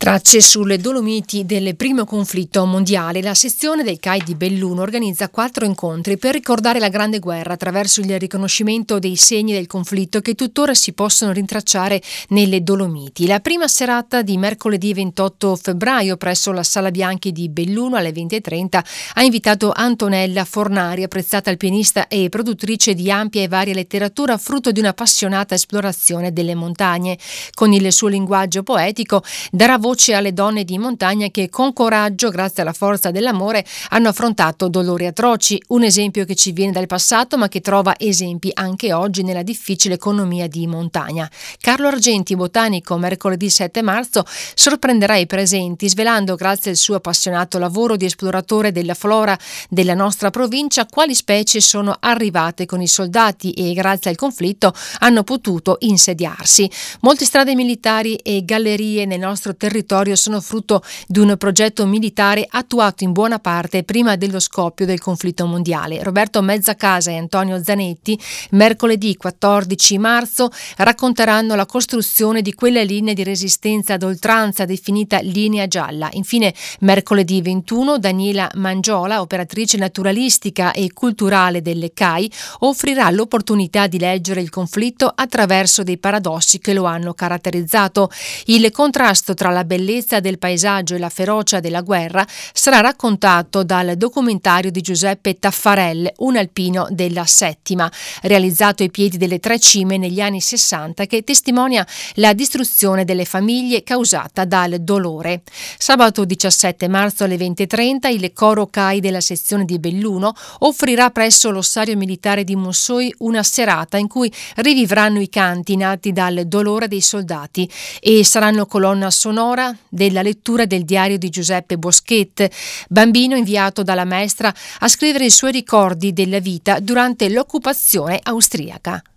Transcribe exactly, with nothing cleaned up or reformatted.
Tracce sulle Dolomiti del primo conflitto mondiale. La sezione del C A I di Belluno organizza quattro incontri per ricordare la Grande Guerra attraverso il riconoscimento dei segni del conflitto che tuttora si possono rintracciare nelle Dolomiti. La prima serata di mercoledì ventotto febbraio presso la Sala Bianchi di Belluno alle venti e trenta ha invitato Antonella Fornari, apprezzata alpinista e produttrice di ampia e varia letteratura, frutto di un'appassionata esplorazione delle montagne. Con il suo linguaggio poetico darà voce alle donne di montagna che con coraggio, grazie alla forza dell'amore, hanno affrontato dolori atroci, un esempio che ci viene dal passato ma che trova esempi anche oggi nella difficile economia di montagna. Carlo Argenti, botanico, mercoledì sette marzo sorprenderà i presenti svelando, grazie al suo appassionato lavoro di esploratore della flora della nostra provincia, quali specie sono arrivate con i soldati e grazie al conflitto hanno potuto insediarsi. Molte strade militari e gallerie nel nostro territorio sono frutto di un progetto militare attuato in buona parte prima dello scoppio del conflitto mondiale. Roberto Mezzacasa e Antonio Zanetti, mercoledì quattordici marzo, racconteranno la costruzione di quella linea di resistenza ad oltranza definita linea gialla. Infine, mercoledì ventuno, Daniela Mangiola, operatrice naturalistica e culturale delle C A I, offrirà l'opportunità di leggere il conflitto attraverso dei paradossi che lo hanno caratterizzato. Il contrasto tra la bellezza del paesaggio e la ferocia della guerra sarà raccontato dal documentario di Giuseppe Taffarel, un alpino della settima, realizzato ai piedi delle Tre Cime negli anni sessanta, che testimonia la distruzione delle famiglie causata dal dolore. Sabato diciassette marzo alle venti e trenta il coro C A I della sezione di Belluno offrirà presso l'ossario militare di Mussoi una serata in cui rivivranno i canti nati dal dolore dei soldati e saranno colonna sonora della lettura del diario di Giuseppe Boschet, bambino inviato dalla maestra a scrivere i suoi ricordi della vita durante l'occupazione austriaca.